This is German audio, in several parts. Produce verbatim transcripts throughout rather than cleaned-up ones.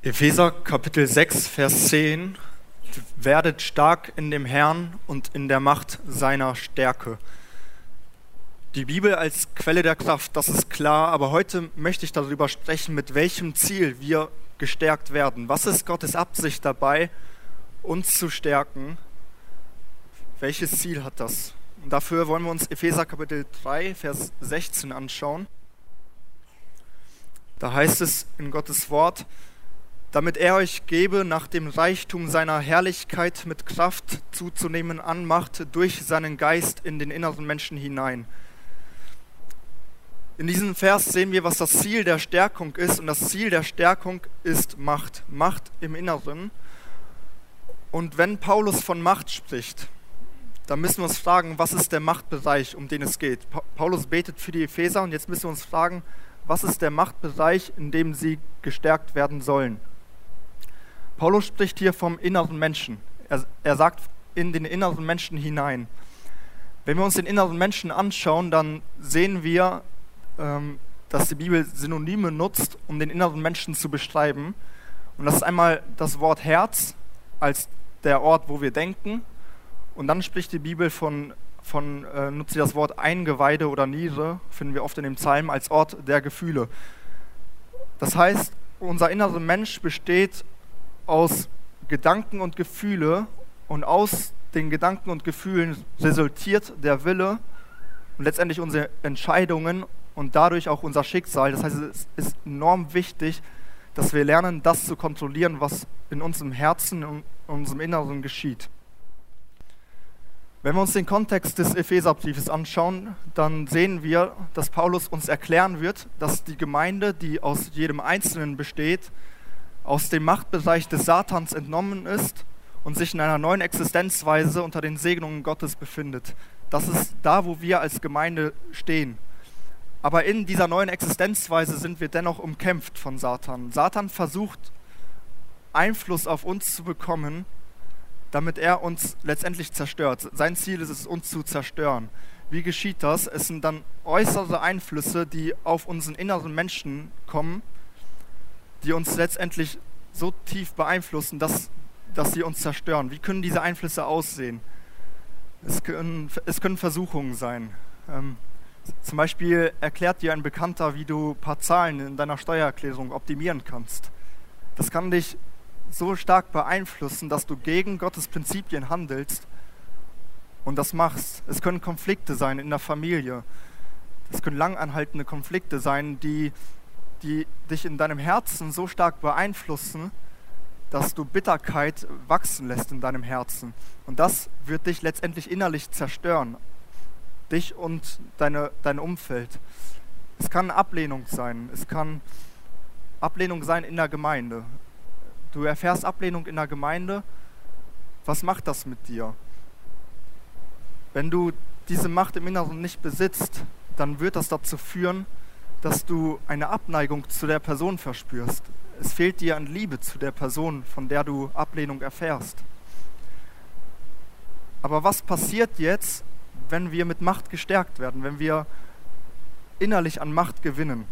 Epheser Kapitel sechs, Vers zehn: Werdet stark in dem Herrn und in der Macht seiner Stärke. Die Bibel als Quelle der Kraft, das ist klar, aber heute möchte ich darüber sprechen, mit welchem Ziel wir gestärkt werden. Was ist Gottes Absicht dabei, uns zu stärken? Welches Ziel hat das? Und dafür wollen wir uns Epheser Kapitel drei, Vers sechzehn anschauen. Da heißt es in Gottes Wort: damit er euch gebe, nach dem Reichtum seiner Herrlichkeit mit Kraft zuzunehmen Anmacht durch seinen Geist in den inneren Menschen hinein. In diesem Vers sehen wir, was das Ziel der Stärkung ist. Und das Ziel der Stärkung ist Macht. Macht im Inneren. Und wenn Paulus von Macht spricht, dann müssen wir uns fragen, was ist der Machtbereich, um den es geht. Pa- Paulus betet für die Epheser und jetzt müssen wir uns fragen, was ist der Machtbereich, in dem sie gestärkt werden sollen. Paulus spricht hier vom inneren Menschen. Er, er sagt in den inneren Menschen hinein. Wenn wir uns den inneren Menschen anschauen, dann sehen wir, ähm, dass die Bibel Synonyme nutzt, um den inneren Menschen zu beschreiben. Und das ist einmal das Wort Herz als der Ort, wo wir denken. Und dann spricht die Bibel von, von äh, nutzt sie das Wort Eingeweide oder Niere, finden wir oft in dem Psalm, als Ort der Gefühle. Das heißt, unser innerer Mensch besteht aus Gedanken und Gefühle, und aus den Gedanken und Gefühlen resultiert der Wille und letztendlich unsere Entscheidungen und dadurch auch unser Schicksal. Das heißt, es ist enorm wichtig, dass wir lernen, das zu kontrollieren, was in unserem Herzen und in unserem Inneren geschieht. Wenn wir uns den Kontext des Epheserbriefes anschauen, dann sehen wir, dass Paulus uns erklären wird, dass die Gemeinde, die aus jedem Einzelnen besteht, aus dem Machtbereich des Satans entnommen ist und sich in einer neuen Existenzweise unter den Segnungen Gottes befindet. Das ist da, wo wir als Gemeinde stehen. Aber in dieser neuen Existenzweise sind wir dennoch umkämpft von Satan. Satan versucht, Einfluss auf uns zu bekommen, damit er uns letztendlich zerstört. Sein Ziel ist es, uns zu zerstören. Wie geschieht das? Es sind dann äußere Einflüsse, die auf unseren inneren Menschen kommen, die uns letztendlich so tief beeinflussen, dass, dass sie uns zerstören. Wie können diese Einflüsse aussehen? Es können, es können Versuchungen sein. Ähm, zum Beispiel erklärt dir ein Bekannter, wie du ein paar Zahlen in deiner Steuererklärung optimieren kannst. Das kann dich so stark beeinflussen, dass du gegen Gottes Prinzipien handelst und das machst. Es können Konflikte sein in der Familie. Es können langanhaltende Konflikte sein, die die dich in deinem Herzen so stark beeinflussen, dass du Bitterkeit wachsen lässt in deinem Herzen. Und das wird dich letztendlich innerlich zerstören, dich und deine, dein Umfeld. Es kann Ablehnung sein, es kann Ablehnung sein in der Gemeinde. Du erfährst Ablehnung in der Gemeinde, was macht das mit dir? Wenn du diese Macht im Inneren nicht besitzt, dann wird das dazu führen, dass du eine Abneigung zu der Person verspürst. Es fehlt dir an Liebe zu der Person, von der du Ablehnung erfährst. Aber was passiert jetzt, wenn wir mit Macht gestärkt werden, wenn wir innerlich an Macht gewinnen?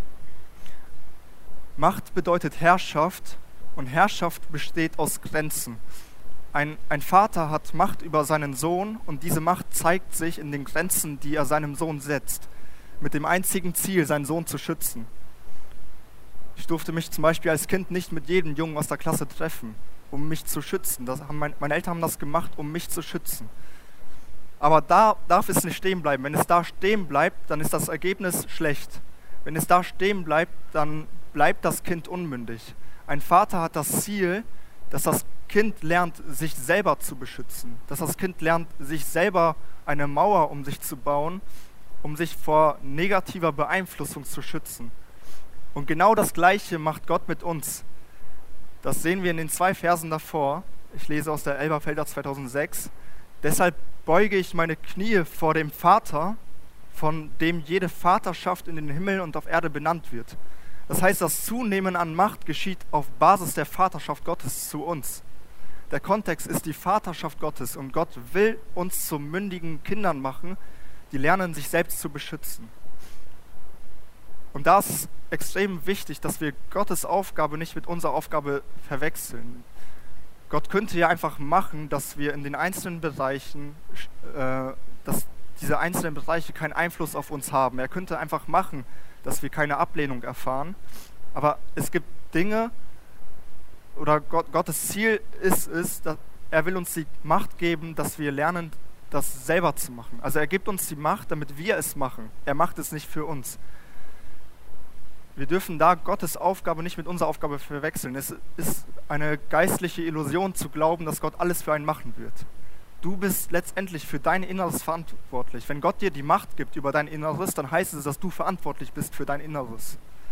Macht bedeutet Herrschaft und Herrschaft besteht aus Grenzen. Ein, ein Vater hat Macht über seinen Sohn und diese Macht zeigt sich in den Grenzen, die er seinem Sohn setzt, mit dem einzigen Ziel, seinen Sohn zu schützen. Ich durfte mich zum Beispiel als Kind nicht mit jedem Jungen aus der Klasse treffen, um mich zu schützen. Das haben mein, meine Eltern haben das gemacht, um mich zu schützen. Aber da darf es nicht stehen bleiben. Wenn es da stehen bleibt, dann ist das Ergebnis schlecht. Wenn es da stehen bleibt, dann bleibt das Kind unmündig. Ein Vater hat das Ziel, dass das Kind lernt, sich selber zu beschützen. Dass das Kind lernt, sich selber eine Mauer um sich zu bauen, um sich vor negativer Beeinflussung zu schützen. Und genau das Gleiche macht Gott mit uns. Das sehen wir in den zwei Versen davor. Ich lese aus der Elberfelder zweitausendsechs. Deshalb beuge ich meine Knie vor dem Vater, von dem jede Vaterschaft in den Himmel und auf Erde benannt wird. Das heißt, das Zunehmen an Macht geschieht auf Basis der Vaterschaft Gottes zu uns. Der Kontext ist die Vaterschaft Gottes und Gott will uns zu mündigen Kindern machen, die lernen, sich selbst zu beschützen. Und da ist es extrem wichtig, dass wir Gottes Aufgabe nicht mit unserer Aufgabe verwechseln. Gott könnte ja einfach machen, dass wir in den einzelnen Bereichen, äh, dass diese einzelnen Bereiche keinen Einfluss auf uns haben. Er könnte einfach machen, dass wir keine Ablehnung erfahren. Aber es gibt Dinge, oder Gott, Gottes Ziel ist es, dass er will uns die Macht geben, dass wir lernen, das selber zu machen. Also er gibt uns die Macht, damit wir es machen. Er macht es nicht für uns. Wir dürfen da Gottes Aufgabe nicht mit unserer Aufgabe verwechseln. Es ist eine geistliche Illusion zu glauben, dass Gott alles für einen machen wird. Du bist letztendlich für dein Inneres verantwortlich. Wenn Gott dir die Macht gibt über dein Inneres, dann heißt es, dass du verantwortlich bist für dein Inneres.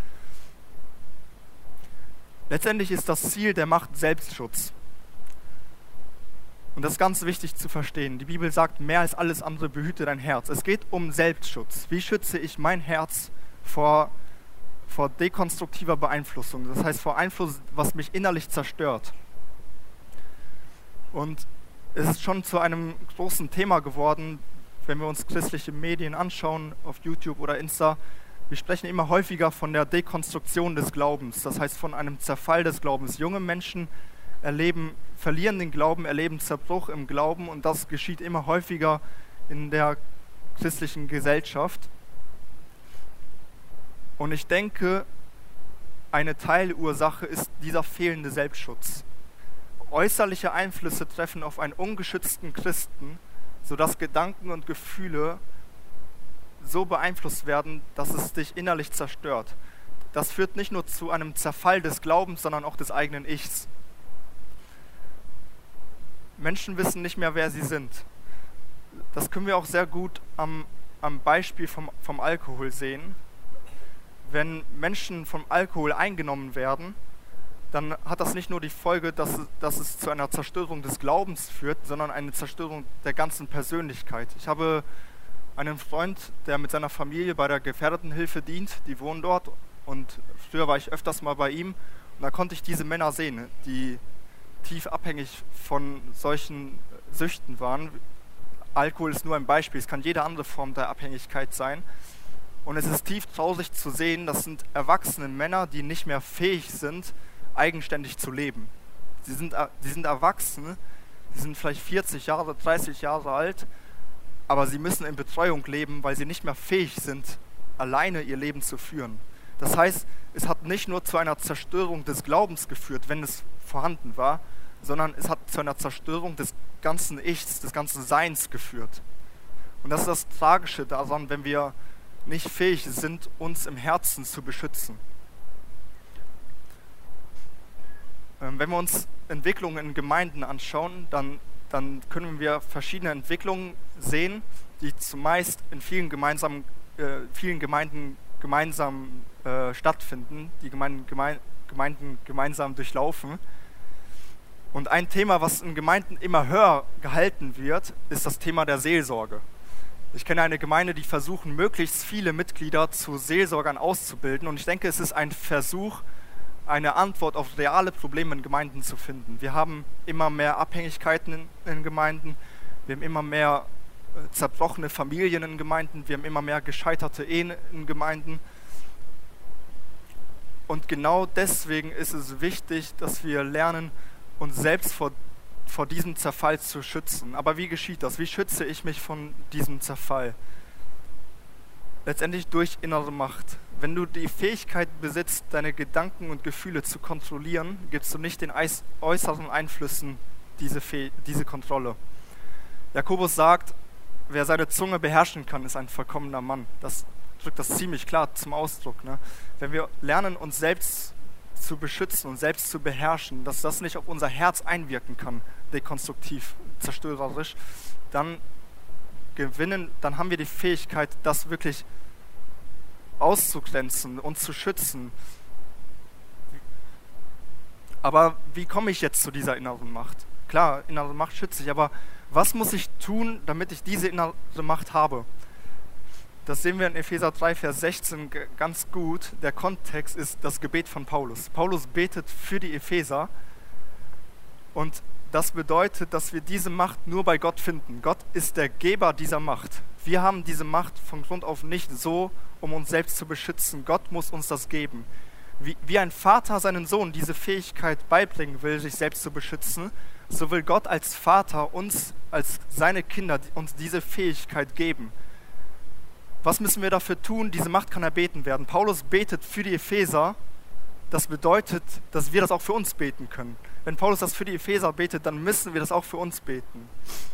Letztendlich ist das Ziel der Macht Selbstschutz. Und das ist ganz wichtig zu verstehen. Die Bibel sagt, mehr als alles andere behüte dein Herz. Es geht um Selbstschutz. Wie schütze ich mein Herz vor vor dekonstruktiver Beeinflussung, das heißt vor Einfluss, was mich innerlich zerstört. Und es ist schon zu einem großen Thema geworden, wenn wir uns christliche Medien anschauen, auf YouTube oder Insta. Wir sprechen immer häufiger von der Dekonstruktion des Glaubens, das heißt von einem Zerfall des Glaubens. Junge Menschen erleben, verlieren den Glauben, erleben Zerbruch im Glauben und das geschieht immer häufiger in der christlichen Gesellschaft. Und ich denke, eine Teilursache ist dieser fehlende Selbstschutz. Äußerliche Einflüsse treffen auf einen ungeschützten Christen, sodass Gedanken und Gefühle so beeinflusst werden, dass es dich innerlich zerstört. Das führt nicht nur zu einem Zerfall des Glaubens, sondern auch des eigenen Ichs. Menschen wissen nicht mehr, wer sie sind. Das können wir auch sehr gut am, am Beispiel vom, vom Alkohol sehen. Wenn Menschen vom Alkohol eingenommen werden, dann hat das nicht nur die Folge, dass, dass es zu einer Zerstörung des Glaubens führt, sondern eine Zerstörung der ganzen Persönlichkeit. Ich habe einen Freund, der mit seiner Familie bei der Gefährdetenhilfe dient, die wohnen dort und früher war ich öfters mal bei ihm und da konnte ich diese Männer sehen, die tief abhängig von solchen Süchten waren. Alkohol ist nur ein Beispiel, es kann jede andere Form der Abhängigkeit sein. Und es ist tief traurig zu sehen, das sind erwachsene Männer, die nicht mehr fähig sind, eigenständig zu leben. Sie sind, sie sind erwachsen, sie sind vielleicht vierzig Jahre, dreißig Jahre alt, aber sie müssen in Betreuung leben, weil sie nicht mehr fähig sind, alleine ihr Leben zu führen. Das heißt, es hat nicht nur zu einer Zerstörung des Glaubens geführt, wenn es vorhanden war, sondern es hat zu einer Zerstörung des ganzen Ichs, des ganzen Seins geführt. Und das ist das Tragische daran, wenn wir nicht fähig sind, uns im Herzen zu beschützen. Ähm, wenn wir uns Entwicklungen in Gemeinden anschauen, dann, dann können wir verschiedene Entwicklungen sehen, die zumeist in vielen, gemeinsamen, äh, vielen Gemeinden gemeinsam äh, stattfinden, die Gemeinden, Geme- Gemeinden gemeinsam durchlaufen. Und ein Thema, was in Gemeinden immer höher gehalten wird, ist das Thema der Seelsorge. Ich kenne eine Gemeinde, die versuchen, möglichst viele Mitglieder zu Seelsorgern auszubilden. Und ich denke, es ist ein Versuch, eine Antwort auf reale Probleme in Gemeinden zu finden. Wir haben immer mehr Abhängigkeiten in, in Gemeinden. Wir haben immer mehr äh, zerbrochene Familien in Gemeinden. Wir haben immer mehr gescheiterte Ehen in Gemeinden. Und genau deswegen ist es wichtig, dass wir lernen, uns selbst vor vor diesem Zerfall zu schützen. Aber wie geschieht das? Wie schütze ich mich von diesem Zerfall? Letztendlich durch innere Macht. Wenn du die Fähigkeit besitzt, deine Gedanken und Gefühle zu kontrollieren, gibst du nicht den äußeren Einflüssen diese, Fäh- diese Kontrolle. Jakobus sagt, wer seine Zunge beherrschen kann, ist ein vollkommener Mann. Das drückt das ziemlich klar zum Ausdruck. Ne? Wenn wir lernen, uns selbst zu beschützen und selbst zu beherrschen, dass das nicht auf unser Herz einwirken kann, dekonstruktiv, zerstörerisch, dann gewinnen, dann haben wir die Fähigkeit, das wirklich auszugrenzen und zu schützen. Aber wie komme ich jetzt zu dieser inneren Macht? Klar, innere Macht schütze ich, aber was muss ich tun, damit ich diese innere Macht habe? Das sehen wir in Epheser drei, Vers sechzehn ganz gut. Der Kontext ist das Gebet von Paulus. Paulus betet für die Epheser Und das bedeutet, dass wir diese Macht nur bei Gott finden. Gott ist der Geber dieser Macht. Wir haben diese Macht von Grund auf nicht so, um uns selbst zu beschützen. Gott muss uns das geben. Wie, wie ein Vater seinen Sohn diese Fähigkeit beibringen will, sich selbst zu beschützen, so will Gott als Vater uns, als seine Kinder, uns diese Fähigkeit geben. Was müssen wir dafür tun? Diese Macht kann erbeten werden. Paulus betet für die Epheser. Das bedeutet, dass wir das auch für uns beten können. Wenn Paulus das für die Epheser betet, dann müssen wir das auch für uns beten.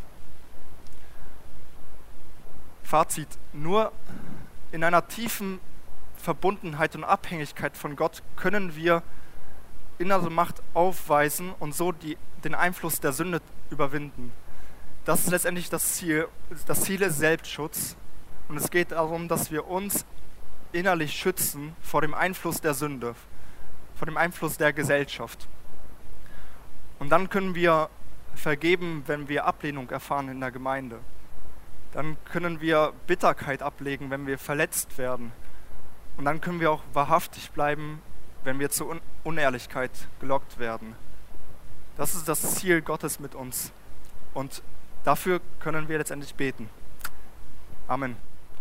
Fazit: Nur in einer tiefen Verbundenheit und Abhängigkeit von Gott können wir innere Macht aufweisen und so die, den Einfluss der Sünde überwinden. Das ist letztendlich das Ziel. Das Ziel ist Selbstschutz. Und es geht darum, dass wir uns innerlich schützen vor dem Einfluss der Sünde, vor dem Einfluss der Gesellschaft. Und dann können wir vergeben, wenn wir Ablehnung erfahren in der Gemeinde. Dann können wir Bitterkeit ablegen, wenn wir verletzt werden. Und dann können wir auch wahrhaftig bleiben, wenn wir zur Un- Unehrlichkeit gelockt werden. Das ist das Ziel Gottes mit uns. Und dafür können wir letztendlich beten. Amen.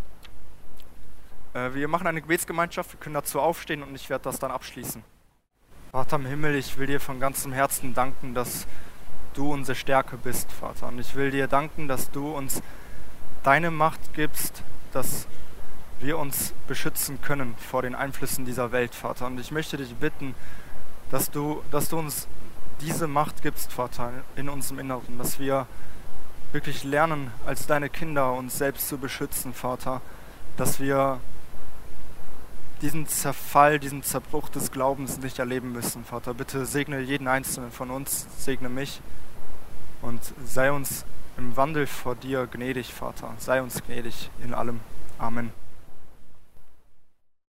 Äh, wir machen eine Gebetsgemeinschaft, wir können dazu aufstehen und ich werde das dann abschließen. Vater im Himmel, ich will dir von ganzem Herzen danken, dass du unsere Stärke bist, Vater. Und ich will dir danken, dass du uns deine Macht gibst, dass wir uns beschützen können vor den Einflüssen dieser Welt, Vater. Und ich möchte dich bitten, dass du, dass du uns diese Macht gibst, Vater, in unserem Inneren, dass wir wirklich lernen, als deine Kinder uns selbst zu beschützen, Vater, dass wir diesen Zerfall, diesen Zerbruch des Glaubens nicht erleben müssen, Vater. Bitte segne jeden Einzelnen von uns, segne mich und sei uns im Wandel vor dir gnädig, Vater. Sei uns gnädig in allem. Amen.